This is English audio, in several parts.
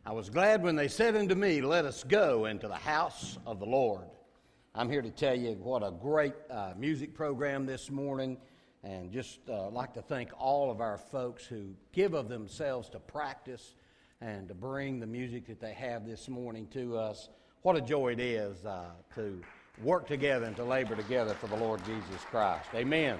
I was glad when they said unto me, let us go into the house of the Lord. I'm here to tell you what a great music program this morning, and just like to thank all of our folks who give of themselves to practice and to bring the music that they have this morning to us. What a joy it is to work together and to labor together for the Lord Jesus Christ. Amen.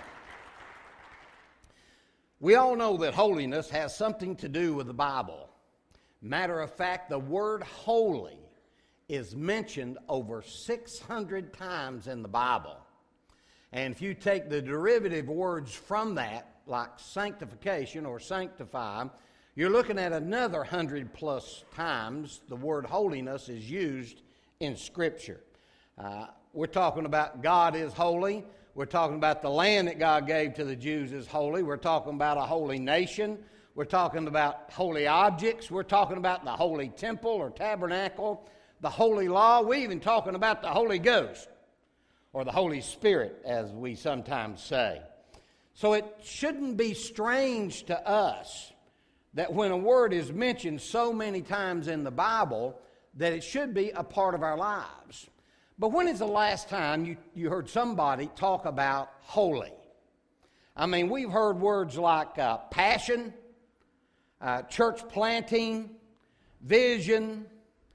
We all know that holiness has something to do with the Bible. Matter of fact, the word holy is mentioned over 600 times in the Bible. And if you take the derivative words from that, like sanctification or sanctify, you're looking at another 100 plus times the word holiness is used in Scripture. We're talking about God is holy. We're talking about the land that God gave to the Jews is holy. We're talking about a holy nation. We're talking about holy objects. We're talking about the holy temple or tabernacle, the holy law. We're even talking about the Holy Ghost or the Holy Spirit, as we sometimes say. So it shouldn't be strange to us that when a word is mentioned so many times in the Bible, that it should be a part of our lives. But when is the last time you heard somebody talk about holy? I mean, we've heard words like passion, church planting, vision,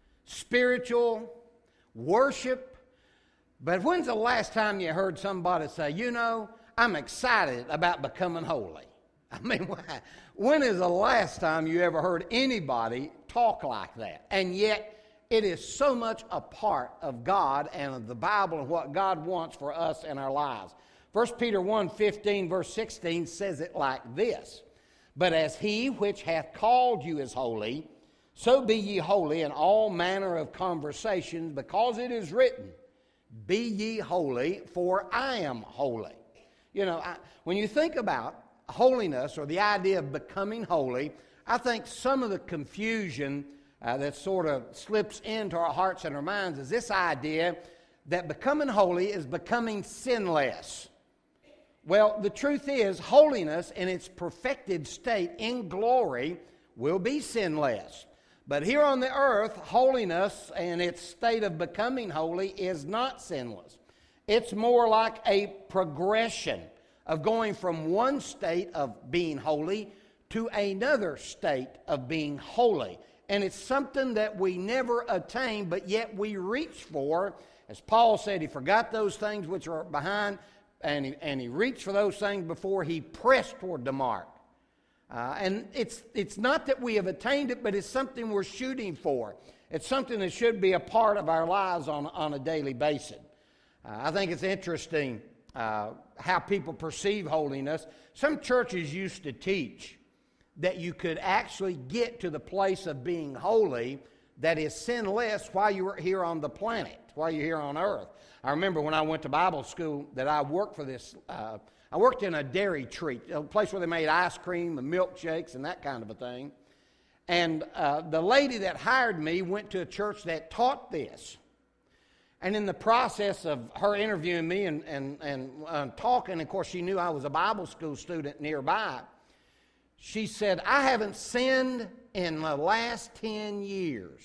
spiritual, worship. But when's the last time you heard somebody say, you know, I'm excited about becoming holy? I mean, when is the last time you ever heard anybody talk like that? And yet, it is so much a part of God and of the Bible and what God wants for us in our lives. 1 Peter 1:15, verse 16 says it like this. But as he which hath called you is holy, so be ye holy in all manner of conversations, because it is written, be ye holy, for I am holy. You know, when you think about holiness or the idea of becoming holy, I think some of the confusion that sort of slips into our hearts and our minds is this idea that becoming holy is becoming sinless. Well, the truth is, holiness in its perfected state in glory will be sinless. But here on the earth, holiness and its state of becoming holy is not sinless. It's more like a progression of going from one state of being holy to another state of being holy. And it's something that we never attain, but yet we reach for. As Paul said, he forgot those things which are behind, and he reached for those things before he pressed toward the mark. And it's not that we have attained it, but it's something we're shooting for. It's something that should be a part of our lives on a daily basis. I think it's interesting how people perceive holiness. Some churches used to teach that you could actually get to the place of being holy that is sinless while you were here on the planet, while you're here on earth. I remember when I went to Bible school that I worked for this, I worked in a dairy treat, a place where they made ice cream and milkshakes and that kind of a thing. And the lady that hired me went to a church that taught this. And in the process of her interviewing me and talking, of course, she knew I was a Bible school student nearby. She said, I haven't sinned in the last 10 years.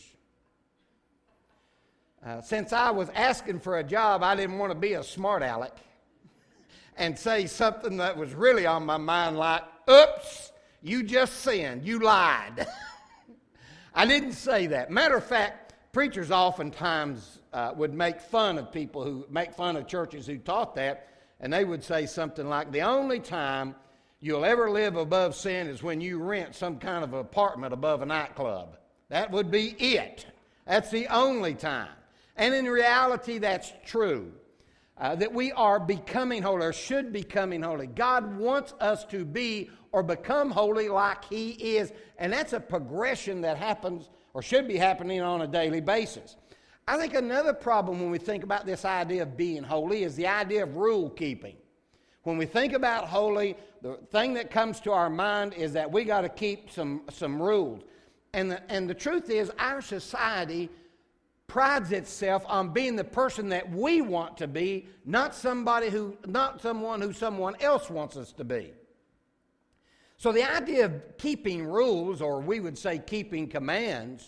Since I was asking for a job, I didn't want to be a smart aleck and say something that was really on my mind like, oops, you just sinned, you lied. I didn't say that. Matter of fact, preachers oftentimes would make fun of people who make fun of churches who taught that, and they would say something like, the only time you'll ever live above sin is when you rent some kind of apartment above a nightclub. That would be it. That's the only time. And in reality, that's true. That we are becoming holy, or should be becoming holy. God wants us to be or become holy like He is. And that's a progression that happens or should be happening on a daily basis. I think another problem when we think about this idea of being holy is the idea of rule keeping. When we think about holy, the thing that comes to our mind is that we got to keep some rules. And the truth is, our society prides itself on being the person that we want to be, not someone who someone else wants us to be. So the idea of keeping rules, or we would say keeping commands,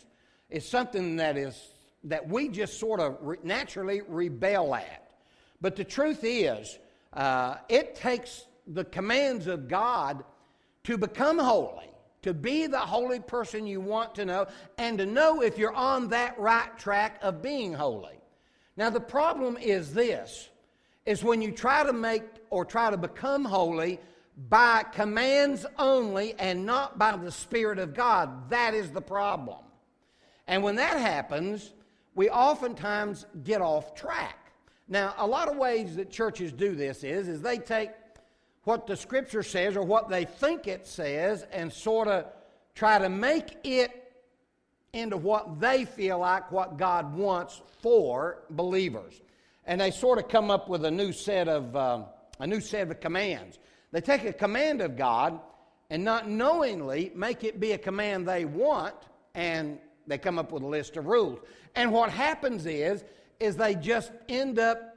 is something that we just sort of naturally rebel at. But the truth is, it takes the commands of God to become holy, to be the holy person you want to know, and to know if you're on that right track of being holy. Now, the problem is this, is when you try to make or try to become holy by commands only and not by the Spirit of God. That is the problem. And when that happens, we oftentimes get off track. Now, a lot of ways that churches do this is they take what the Scripture says or what they think it says and sort of try to make it into what they feel like what God wants for believers. And they sort of come up with a new set of commands. They take a command of God and not knowingly make it be a command they want, and they come up with a list of rules. And what happens is they just end up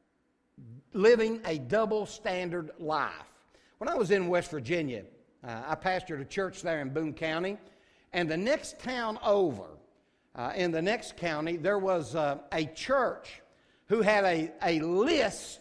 living a double standard life. When I was in West Virginia, I pastored a church there in Boone County, and the next town over, in the next county, there was a church who had a list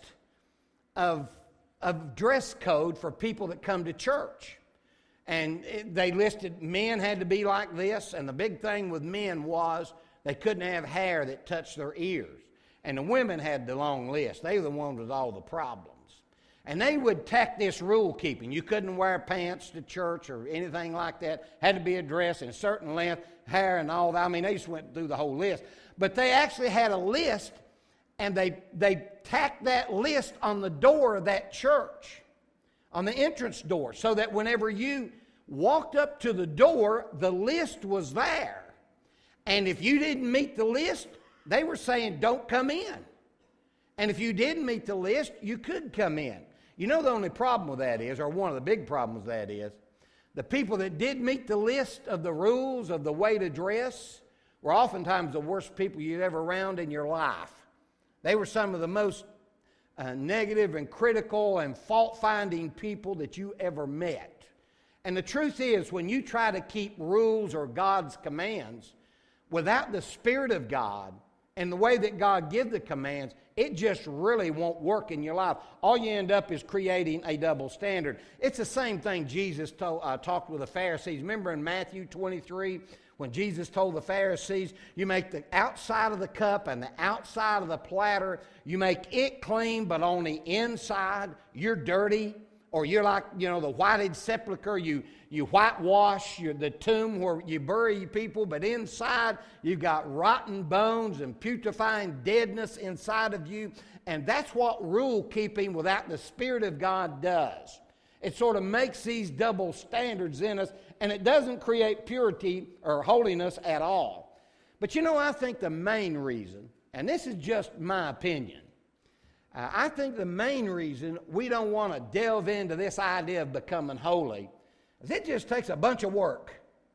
of dress code for people that come to church. And they listed men had to be like this, and the big thing with men was they couldn't have hair that touched their ears. And the women had the long list. They were the ones with all the problems. And they would tack this rule keeping. You couldn't wear pants to church or anything like that. Had to be a dress in a certain length, hair and all that. I mean, they just went through the whole list. But they actually had a list, and they tacked that list on the door of that church, on the entrance door, so that whenever you walked up to the door, the list was there. And if you didn't meet the list, they were saying, don't come in. And if you didn't meet the list, you could come in. You know, the only problem with that is, or one of the big problems with that is, the people that did meet the list of the rules of the way to dress were oftentimes the worst people you'd ever around in your life. They were some of the most negative and critical and fault-finding people that you ever met. And the truth is, when you try to keep rules or God's commands without the Spirit of God and the way that God gives the commands, it just really won't work in your life. All you end up is creating a double standard. It's the same thing Jesus talked with the Pharisees. Remember in Matthew 23, when Jesus told the Pharisees, you make the outside of the cup and the outside of the platter, you make it clean, but on the inside, you're dirty. Or you're like, the whited sepulcher, you whitewash the tomb where you bury people, but inside you've got rotten bones and putrefying deadness inside of you. And that's what rule keeping without the Spirit of God does. It sort of makes these double standards in us, and it doesn't create purity or holiness at all. But I think the main reason, and this is just my opinion, I think the main reason we don't want to delve into this idea of becoming holy is it just takes a bunch of work.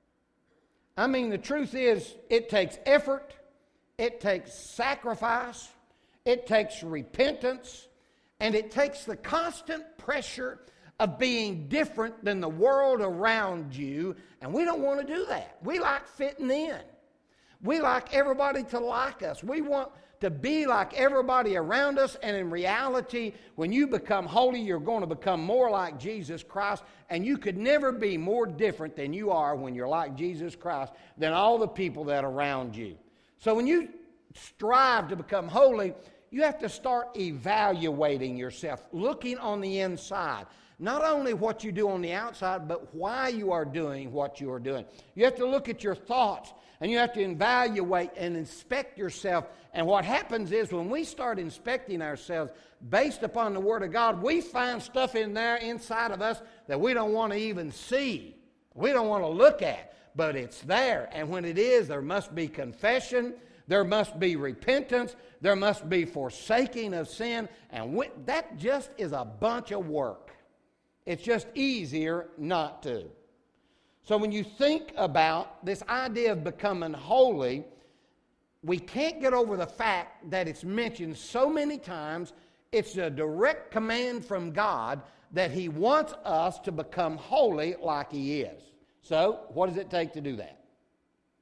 I mean, the truth is, it takes effort, it takes sacrifice, it takes repentance, and it takes the constant pressure of being different than the world around you, and we don't want to do that. We like fitting in. We like everybody to like us. We want to be like everybody around us, and in reality, when you become holy, you're going to become more like Jesus Christ, and you could never be more different than you are when you're like Jesus Christ than all the people that are around you. So when you strive to become holy, you have to start evaluating yourself, looking on the inside. Not only what you do on the outside, but why you are doing what you are doing. You have to look at your thoughts, and you have to evaluate and inspect yourself. And what happens is when we start inspecting ourselves based upon the Word of God, we find stuff in there inside of us that we don't want to even see. We don't want to look at, but it's there. And when it is, there must be confession. There must be repentance. There must be forsaking of sin. And that just is a bunch of work. It's just easier not to. So when you think about this idea of becoming holy, we can't get over the fact that it's mentioned so many times. It's a direct command from God that He wants us to become holy like He is. So what does it take to do that?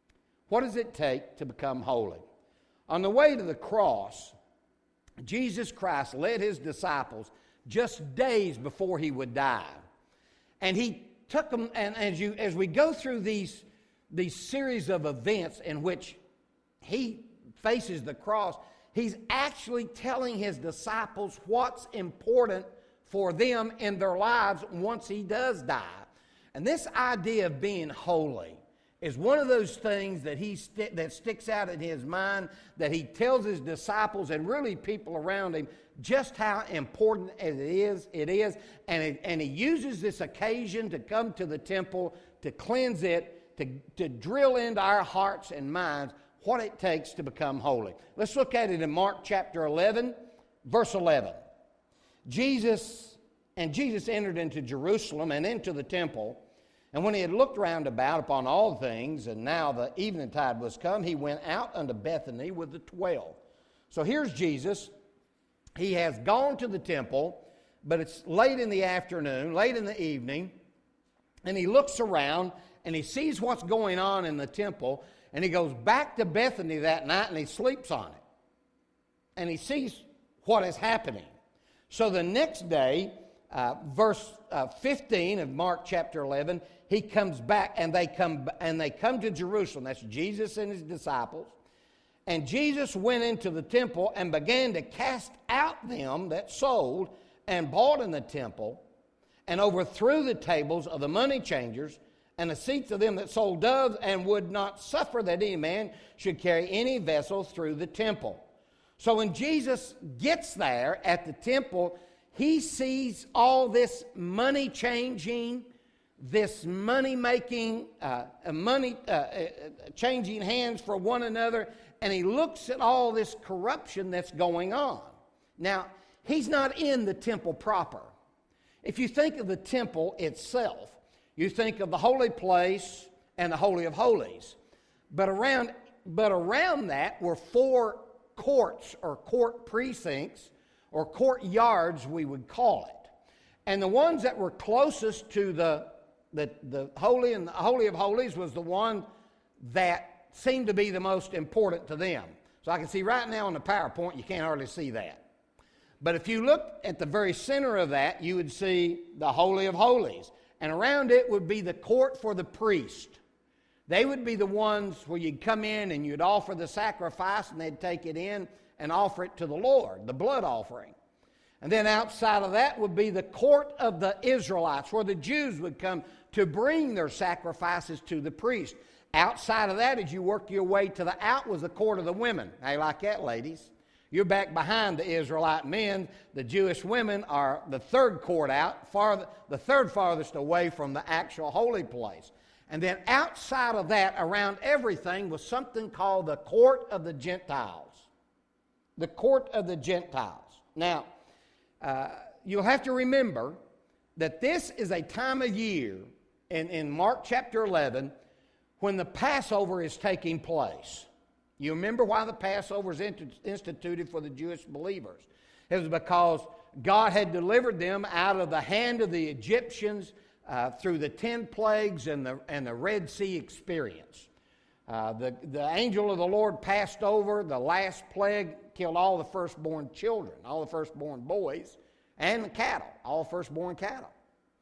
What does it take to become holy? On the way to the cross, Jesus Christ led his disciples just days before he would die. And he took them, and as we go through these series of events in which he faces the cross, he's actually telling his disciples what's important for them in their lives once he does die. And this idea of being holy is one of those things that that sticks out in his mind, that he tells his disciples and really people around him just how important it is. And he uses this occasion to come to the temple, to cleanse it, to drill into our hearts and minds what it takes to become holy. Let's look at it in Mark chapter 11, verse 11. Jesus entered into Jerusalem and into the temple, and when he had looked round about upon all things, and now the eveningtide was come, he went out unto Bethany with the 12. So here's Jesus. He has gone to the temple, but it's late in the afternoon, late in the evening, and he looks around and he sees what's going on in the temple, and he goes back to Bethany that night and he sleeps on it. And he sees what is happening. So the next day, verse 15 of Mark chapter 11, he comes back and they come to Jerusalem. That's Jesus and his disciples. And Jesus went into the temple and began to cast out them that sold and bought in the temple, and overthrew the tables of the money changers and the seats of them that sold doves, and would not suffer that any man should carry any vessel through the temple. So when Jesus gets there at the temple, he sees all this money changing, this money making, changing hands for one another, and he looks at all this corruption that's going on. Now, he's not in the temple proper. If you think of the temple itself, you think of the holy place and the Holy of Holies. But around that were 4 courts or court precincts or courtyards, we would call it. And the ones that were closest to the Holy and the Holy of Holies was the one that seemed to be the most important to them. So I can see right now on the PowerPoint, you can't hardly see that. But if you look at the very center of that, you would see the Holy of Holies. And around it would be the court for the priest. They would be the ones where you'd come in and you'd offer the sacrifice, and they'd take it in and offer it to the Lord, the blood offering. And then outside of that would be the court of the Israelites, where the Jews would come to bring their sacrifices to the priest. Outside of that, as you work your way to the out, was the court of the women. How you like that, ladies? You're back behind the Israelite men. The Jewish women are the third court out, the third farthest away from the actual holy place. And then outside of that, around everything, was something called the court of the Gentiles. The court of the Gentiles. Now, you'll have to remember that this is a time of year in Mark chapter 11 when the Passover is taking place. You remember why the Passover was instituted for the Jewish believers. It was because God had delivered them out of the hand of the Egyptians through the 10 plagues and the Red Sea experience. The angel of the Lord passed over. The last plague killed all the firstborn children, all the firstborn boys, and the cattle, all firstborn cattle.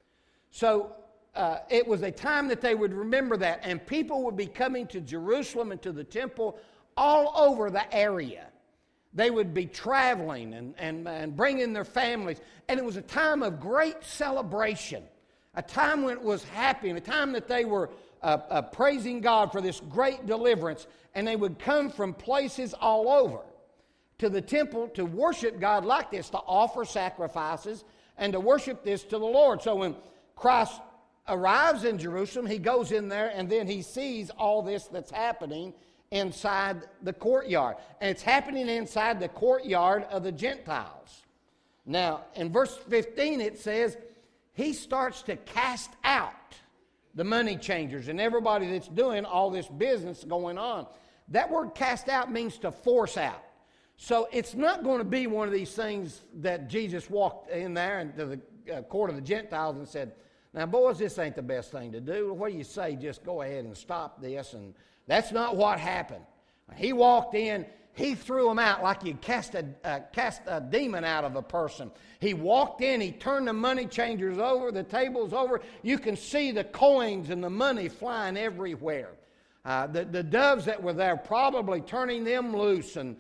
So it was a time that they would remember that, and people would be coming to Jerusalem and to the temple all over the area. They would be traveling and bringing their families, and it was a time of great celebration, a time when it was happy, and a time that they were praising God for this great deliverance, and they would come from places all over to the temple to worship God like this, to offer sacrifices and to worship this to the Lord. So when Christ arrives in Jerusalem, he goes in there and then he sees all this that's happening inside the courtyard. And it's happening inside the courtyard of the Gentiles. Now, in verse 15 it says, he starts to cast out the money changers and everybody that's doing all this business going on. That word cast out means to force out. So it's not going to be one of these things that Jesus walked in there into the court of the Gentiles and said, Now, boys, this ain't the best thing to do. What do you say? Just go ahead and stop this. And that's not what happened. He walked in. He threw them out like you cast a demon out of a person. He walked in. He turned the money changers over, the tables over. You can see the coins and the money flying everywhere. The doves that were there probably turning them loose. And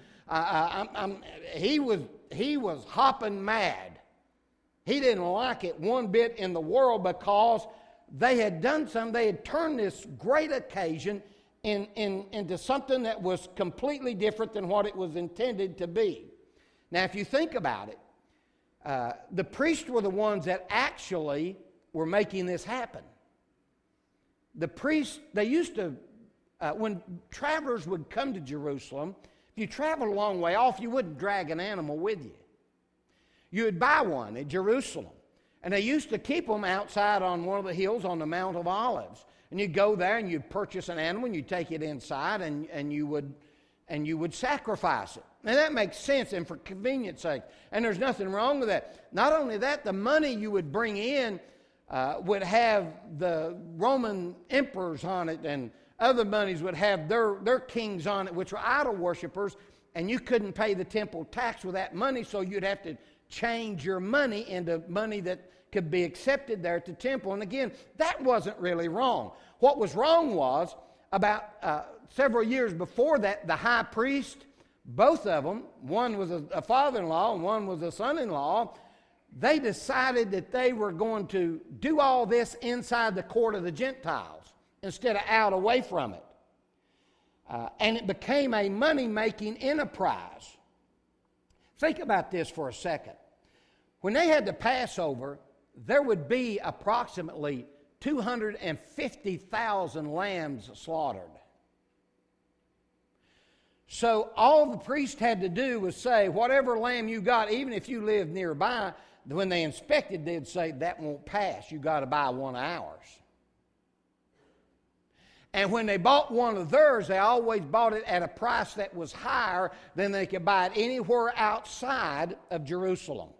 he was hopping mad. He didn't like it one bit in the world because they had done something. They had turned this great occasion into something that was completely different than what it was intended to be. Now, if you think about it, the priests were the ones that actually were making this happen. The priests, they used to, when travelers would come to Jerusalem, if you traveled a long way off, you wouldn't drag an animal with you. You would buy one at Jerusalem. And they used to keep them outside on one of the hills on the Mount of Olives. And you'd go there and you'd purchase an animal and you'd take it inside and you would sacrifice it. Now that makes sense and for convenience sake. And there's nothing wrong with that. Not only that, the money you would bring in would have the Roman emperors on it, and other monies would have their kings on it, which were idol worshipers, and you couldn't pay the temple tax with that money, so you'd have to change your money into money that could be accepted there at the temple. And again, that wasn't really wrong. What was wrong was, about several years before that, the high priest, both of them, one was a father-in-law and one was a son-in-law, they decided that they were going to do all this inside the court of the Gentiles instead of out away from it. And it became a money-making enterprise. Think about this for a second. When they had the Passover, there would be approximately 250,000 lambs slaughtered. So all the priest had to do was say, whatever lamb you got, even if you lived nearby, when they inspected, they'd say, that won't pass. You got to buy one of ours. And when they bought one of theirs, they always bought it at a price that was higher than they could buy it anywhere outside of Jerusalem.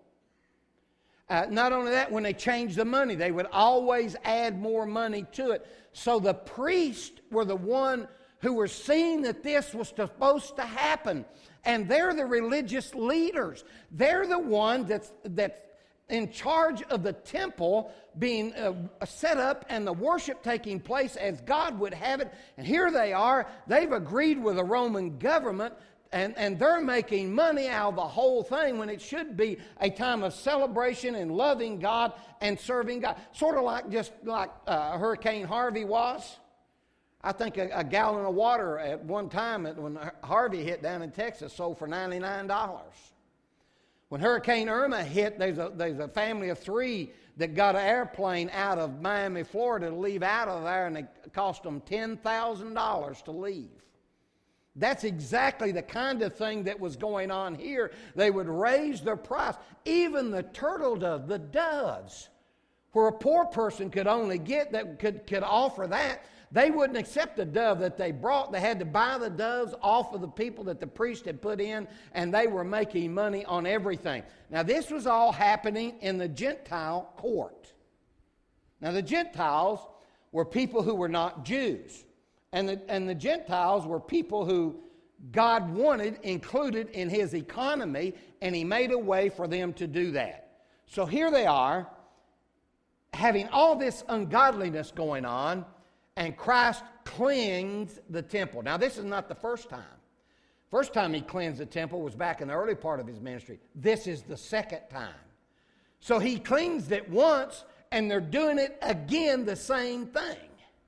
Not only that, when they changed the money, they would always add more money to it. So the priests were the one who were seeing that this was supposed to happen. And they're the religious leaders. They're the one that's in charge of the temple being set up and the worship taking place as God would have it. And here they are. They've agreed with the Roman government, and they're making money out of the whole thing when it should be a time of celebration and loving God and serving God. Sort of like Hurricane Harvey was. I think a gallon of water at one time when Harvey hit down in Texas sold for $99. When Hurricane Irma hit, there's a family of three that got an airplane out of Miami, Florida to leave out of there, and it cost them $10,000 to leave. That's exactly the kind of thing that was going on here. They would raise their price. Even the turtle dove, the doves, where a poor person could only get that could offer that, they wouldn't accept the dove that they brought. They had to buy the doves off of the people that the priest had put in, and they were making money on everything. Now, this was all happening in the Gentile court. Now, the Gentiles were people who were not Jews. And the Gentiles were people who God wanted included in His economy, and He made a way for them to do that. So here they are, having all this ungodliness going on, and Christ cleansed the temple. Now, this is not the first time. First time He cleansed the temple was back in the early part of His ministry. This is the second time. So He cleansed it once, and they're doing it again, the same thing.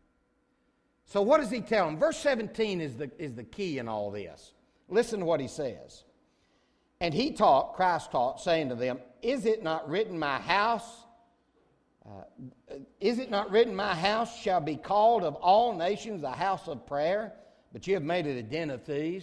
So what does He tell them? Verse 17 is the key in all this. Listen to what He says. And He taught, Christ taught, saying to them, Is it not written, my house shall be called of all nations a house of prayer, but you have made it a den of thieves?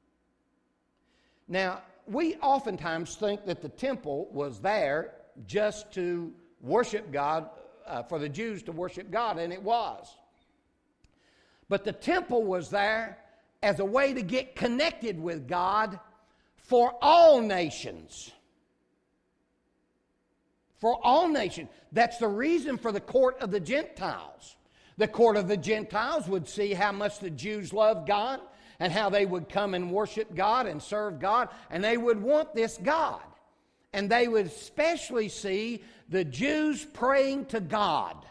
Now, we oftentimes think that the temple was there just to worship God, for the Jews to worship God, and it was. But the temple was there as a way to get connected with God for all nations. for all nations. That's the reason for the court of the Gentiles. The court of the Gentiles would see how much the Jews loved God and how they would come and worship God and serve God, and they would want this God. And they would especially see the Jews praying to God.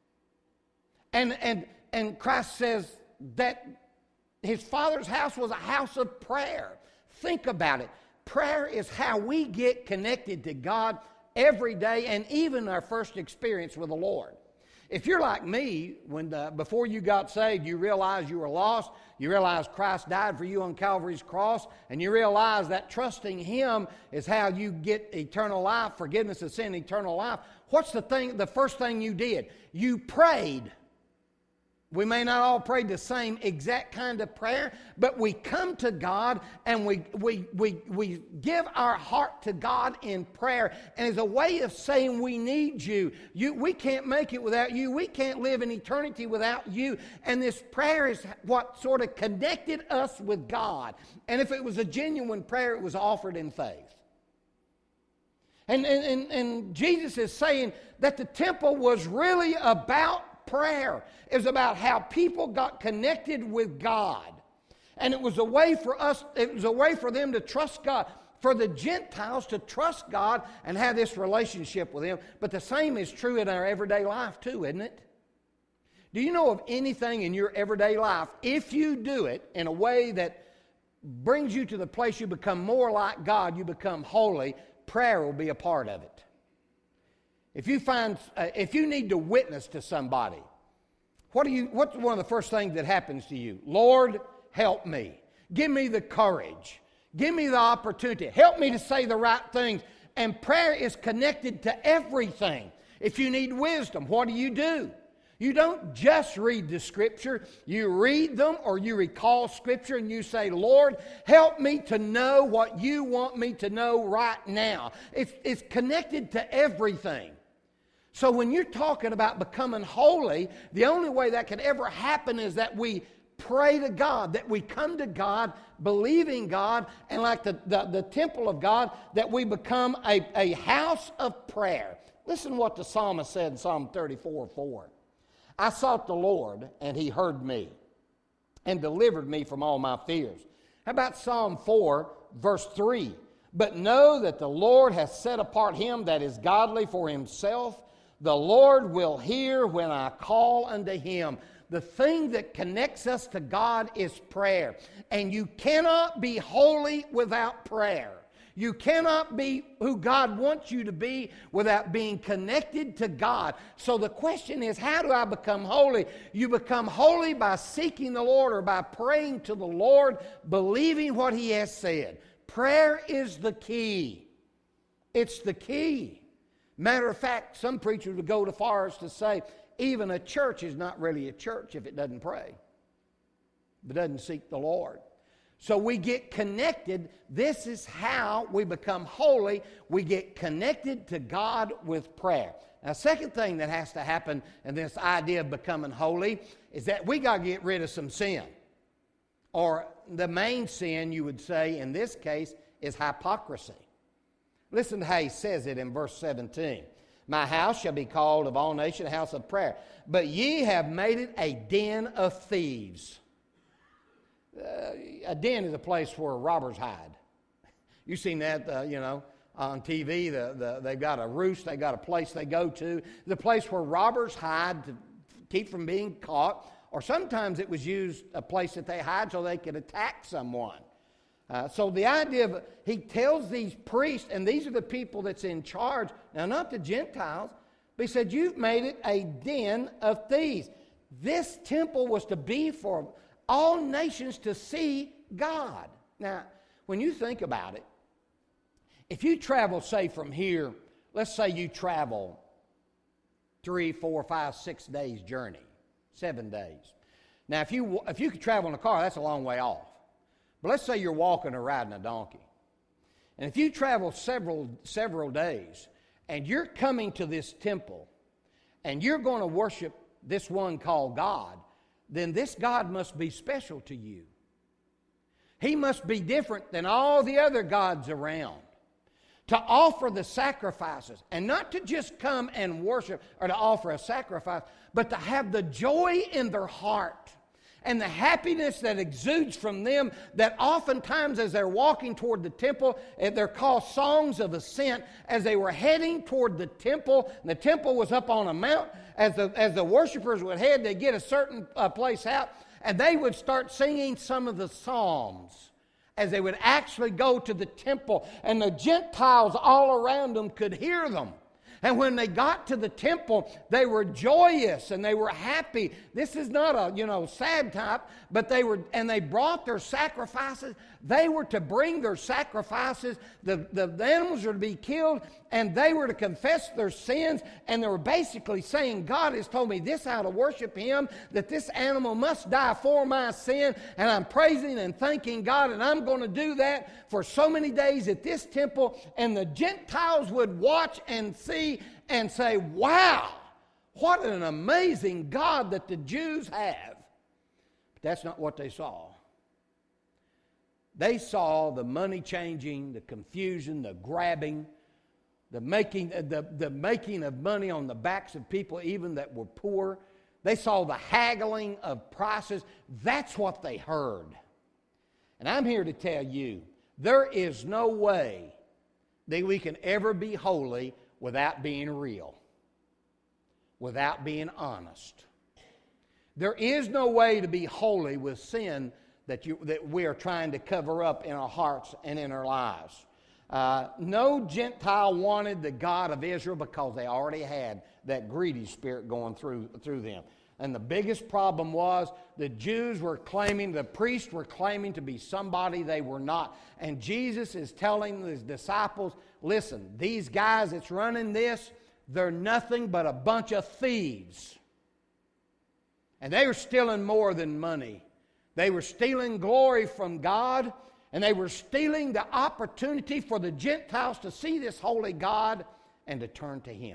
And Christ says that his Father's house was a house of prayer. Think about it. Prayer is how we get connected to God every day, and even our first experience with the Lord. If you're like me, before you got saved, you realized you were lost, you realized Christ died for you on Calvary's cross, and you realize that trusting Him is how you get eternal life, forgiveness of sin, eternal life. What's the first thing you did? You prayed. We may not all pray the same exact kind of prayer, but we come to God and we give our heart to God in prayer. And it's a way of saying we need you. We can't make it without you. We can't live in eternity without you. And this prayer is what sort of connected us with God. And if it was a genuine prayer, it was offered in faith. And Jesus is saying that the temple was really about prayer. It was about how people got connected with God. And it was a way for them to trust God, for the Gentiles to trust God and have this relationship with Him. But the same is true in our everyday life too, isn't it? Do you know of anything in your everyday life, if you do it in a way that brings you to the place you become more like God, you become holy, prayer will be a part of it. If you need to witness to somebody, what's one of the first things that happens to you? Lord, help me. Give me the courage. Give me the opportunity. Help me to say the right things. And prayer is connected to everything. If you need wisdom, what do? You don't just read the Scripture. You read them or you recall Scripture and you say, Lord, help me to know what you want me to know right now. It's connected to everything. So when you're talking about becoming holy, the only way that can ever happen is that we pray to God, that we come to God, believing God, and like the temple of God, that we become a house of prayer. Listen what the psalmist said in Psalm 34:4. I sought the Lord, and He heard me, and delivered me from all my fears. How about Psalm 4, verse 3? But know that the Lord has set apart him that is godly for Himself. The Lord will hear when I call unto Him. The thing that connects us to God is prayer. And you cannot be holy without prayer. You cannot be who God wants you to be without being connected to God. So the question is, how do I become holy? You become holy by seeking the Lord or by praying to the Lord, believing what He has said. Prayer is the key. It's the key. Matter of fact, some preachers would go to far as to say, even a church is not really a church if it doesn't pray, if it doesn't seek the Lord. So we get connected. This is how we become holy. We get connected to God with prayer. Now, second thing that has to happen in this idea of becoming holy is that we got to get rid of some sin. Or the main sin, you would say, in this case, is hypocrisy. Listen to how he says it in verse 17. My house shall be called of all nations a house of prayer, but ye have made it a den of thieves. A den is a place where robbers hide. You've seen that, on TV. They've got a roost, they've got a place they go to. The place where robbers hide to keep from being caught, or sometimes it was used a place that they hide so they could attack someone. So the idea of, he tells these priests, and these are the people that's in charge, now not the Gentiles, but he said, you've made it a den of thieves. This temple was to be for all nations to see God. Now, when you think about it, if you travel, say, from here, let's say you travel 3, 4, 5, 6 days journey, 7 days. Now, if you could travel in a car, that's a long way off. But let's say you're walking or riding a donkey. And if you travel several days and you're coming to this temple and you're going to worship this one called God, then this God must be special to you. He must be different than all the other gods around. to offer the sacrifices, and not to just come and worship or to offer a sacrifice, but to have the joy in their heart and the happiness that exudes from them, that oftentimes as they're walking toward the temple, they're called songs of ascent, as they were heading toward the temple. And the temple was up on a mount. As the worshipers would head, they'd get a certain place out, and they would start singing some of the psalms as they would actually go to the temple, and the Gentiles all around them could hear them. And when they got to the temple, they were joyous and they were happy. This is not a, sad type, but they brought their sacrifices. They were to bring their sacrifices. The animals were to be killed, and they were to confess their sins. And they were basically saying, God has told me this how to worship Him, that this animal must die for my sin. And I'm praising and thanking God, and I'm going to do that for so many days at this temple. And the Gentiles would watch and see and say, wow, what an amazing God that the Jews have. But that's not what they saw. They saw the money changing, the confusion, the grabbing, the making of money on the backs of people even that were poor. They saw the haggling of prices. That's what they heard. And I'm here to tell you, there is no way that we can ever be holy without being real, without being honest. There is no way to be holy with sin that we are trying to cover up in our hearts and in our lives. No Gentile wanted the God of Israel because they already had that greedy spirit going through them. And the biggest problem was the Jews were claiming, the priests were claiming to be somebody they were not. And Jesus is telling His disciples, listen, these guys that's running this, they're nothing but a bunch of thieves. And they were stealing more than money. They were stealing glory from God, and they were stealing the opportunity for the Gentiles to see this holy God and to turn to Him.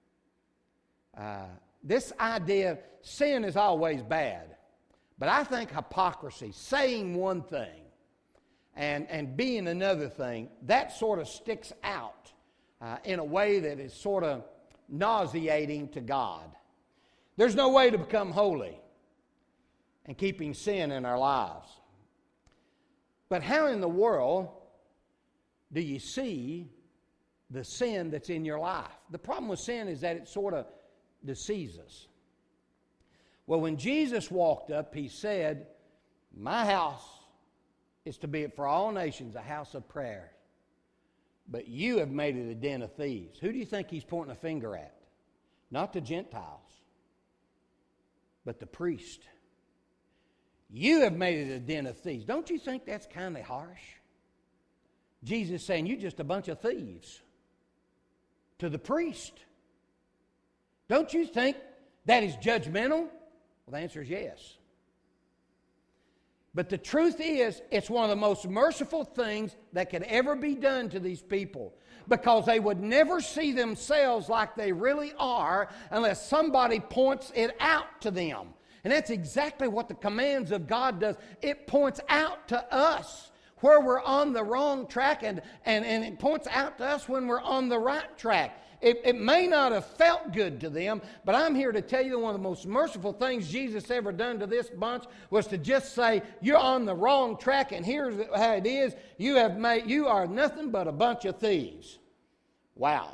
This idea, sin is always bad, but I think hypocrisy, saying one thing and being another thing, that sort of sticks out in a way that is sort of nauseating to God. There's no way to become holy and keeping sin in our lives. But how in the world do you see the sin that's in your life? The problem with sin is that it sort of deceives us. Well, when Jesus walked up, He said, my house is to be for all nations a house of prayer. But you have made it a den of thieves. Who do you think He's pointing a finger at? Not the Gentiles, but the priest. You have made it a den of thieves. Don't you think that's kind of harsh? Jesus saying, you're just a bunch of thieves to the priest. Don't you think that is judgmental? Well, the answer is yes. But the truth is, it's one of the most merciful things that could ever be done to these people, because they would never see themselves like they really are unless somebody points it out to them. And that's exactly what the commands of God does. It points out to us where we're on the wrong track, and it points out to us when we're on the right track. It may not have felt good to them, but I'm here to tell you one of the most merciful things Jesus ever done to this bunch was to just say, you're on the wrong track, and here's how it is. You are nothing but a bunch of thieves. Wow.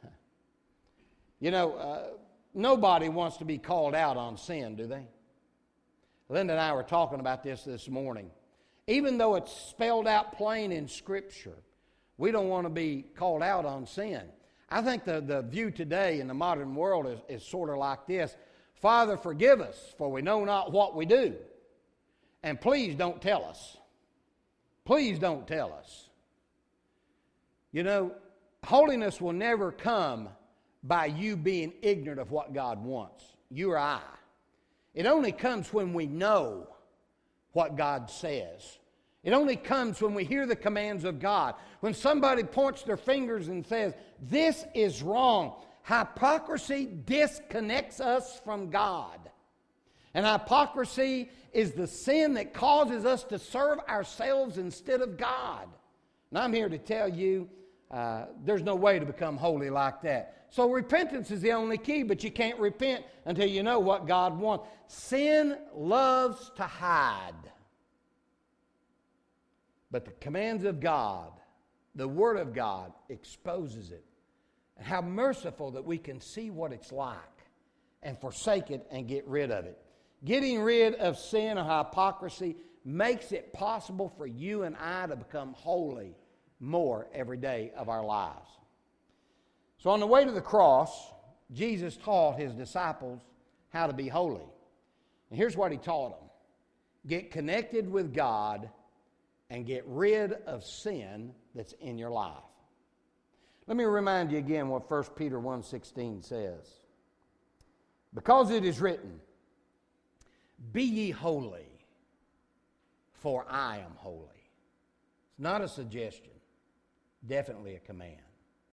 Nobody wants to be called out on sin, do they? Linda and I were talking about this morning. Even though it's spelled out plain in Scripture, we don't want to be called out on sin. I think the view today in the modern world is sort of like this. Father, forgive us, for we know not what we do. And please don't tell us. Please don't tell us. Holiness will never come by you being ignorant of what God wants, you or I. It only comes when we know what God says. It only comes when we hear the commands of God. When somebody points their fingers and says, this is wrong. Hypocrisy disconnects us from God. And hypocrisy is the sin that causes us to serve ourselves instead of God. And I'm here to tell you, There's no way to become holy like that. So repentance is the only key, but you can't repent until you know what God wants. Sin loves to hide. But the commands of God, the Word of God, exposes it. And how merciful that we can see what it's like and forsake it and get rid of it. Getting rid of sin or hypocrisy makes it possible for you and I to become holy more every day of our lives. So on the way to the cross, Jesus taught his disciples how to be holy. And here's what he taught them. Get connected with God and get rid of sin that's in your life. Let me remind you again what 1 Peter 1:16 says. Because it is written, be ye holy, for I am holy. It's not a suggestion, definitely a command.